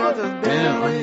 самолетах белый.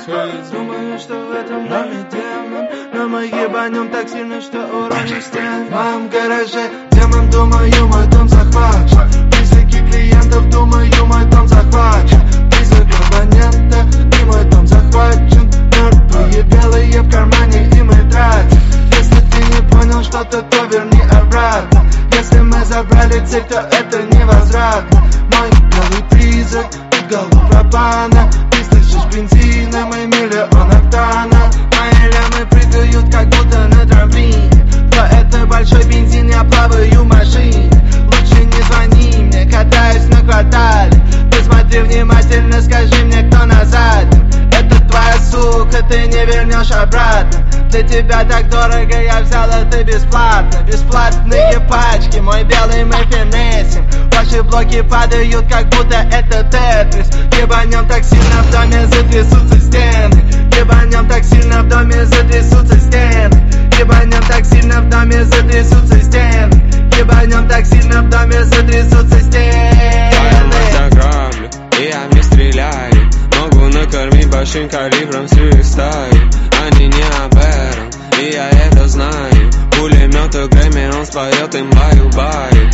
Думаю, что в этом доме демон, но мы ебанем так сильно, что уроним стен. В моем гараже демон, думаю, мой дом захвачен. Призраки клиентов, думаю, мой дом захвачен. Призрак абонента, и мой дом захвачен. Мертвые белые в кармане, и мы тратим. Если ты не понял что-то, то верни обратно. Если мы забрали цель, то это невозвратно. Мой белый призрак, тут голову пропана. Ты слышишь бензином и миллион октана. Мои лямы прыгают, как будто на трамплине. Кто это большой бензин, я плаваю в машине. Лучше не звони мне, катаюсь на квартале. Ты смотри внимательно, скажи мне, кто назад. Это твоя сука, ты не вернешь обратно. Для тебя так дорого, я взял это бесплатно. Бесплатные пачки, мой белый мы финесим. Ваши блоки падают, как будто это тетрис. Ебанем так сильно в доме, затрясутся стены. Ебанем так сильно в доме, затрясутся стены. Ебанем так сильно в доме, затрясутся стены. Ебанем так сильно в доме, затрясутся стены. Твоя грабли, и я мне стреляю. Могу накормить большим калибром с их стаи. Они не об этом, и я это знаю. Пулемет Грэмми, он споет им баю-баю.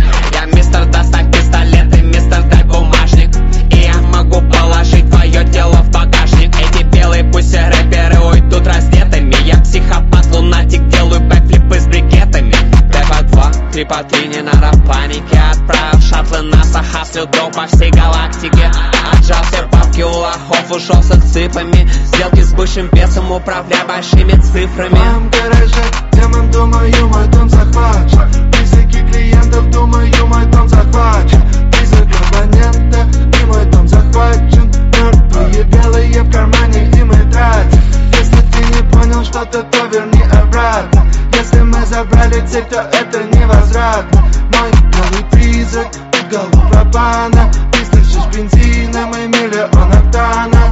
Я мистер, доставь пистолет, и мистер, дай бумажник. И я могу положить твое тело в багажник. Эти белые пусть все рэперы уйдут раздетыми. Я психопат, лунатик, делаю бэкфлипы с брикетами. 2, 3 по 3, не надо в панике. Отправил шаттлы НАСА, хаслю дом по всей галактике. Отжал все бабки у лохов, ушел с цифрами. Сделки с бывшим бесом, управляя большими цифрами. В моем гараже демон, думаю, мой дом захвачен. Призраки клиентов, думаю, мой дом захвачен. Призрак абонента, и мой дом захвачен. Мертвые белые в кармане, и мы тратим. Если ты не понял что-то, то верни обратно. Если мы забрали цель, то это невозвратно. Мой белый призрак, тут голову пропана. Ты слышишь бензином и миллион октана.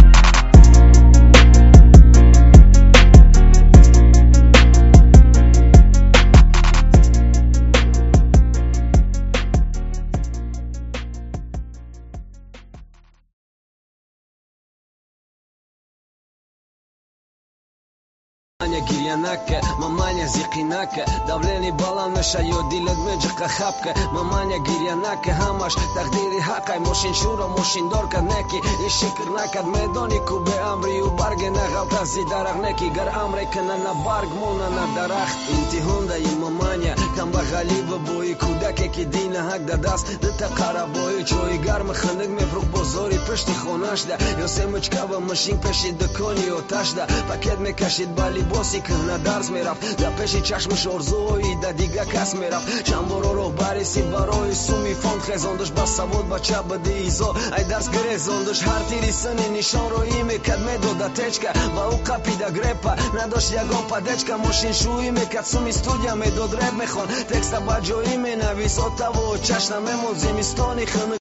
Маманя гирьянака, маманя зиқинака. Давление балан мешает, дилет меджика хапка. Маманя гирьянака, хамаш тақдири хақай. Мошин шура, мошин дорка неки. И шикр накад медони кубе амри у барге на галтази дарах неки. Гар амрекана на барг, муна на дарах. Интихунда и маманя, камба галиба бои кудаке ки дина хак дадас. Дата қара бои чои гарма ханыг мефрух бозори пешти хонашда. Ёсемочкава машин пеши дакони оташда. Пакет мекашид бали босик на дарс мерав. Да пеши чашмыш орзои да дига кас мерав. Чамбороро бариси барои суми фонд хезондыш басавод бача бади изо. Ай дарс грезондыш хартири сани нишонро име кад медо да течка. Ва у капи да грепа надош ягон падечка. Мошин шу име кад суми студия медо дреб мехон. Текста баджо име на висотаво чашна мемон зимистони хны.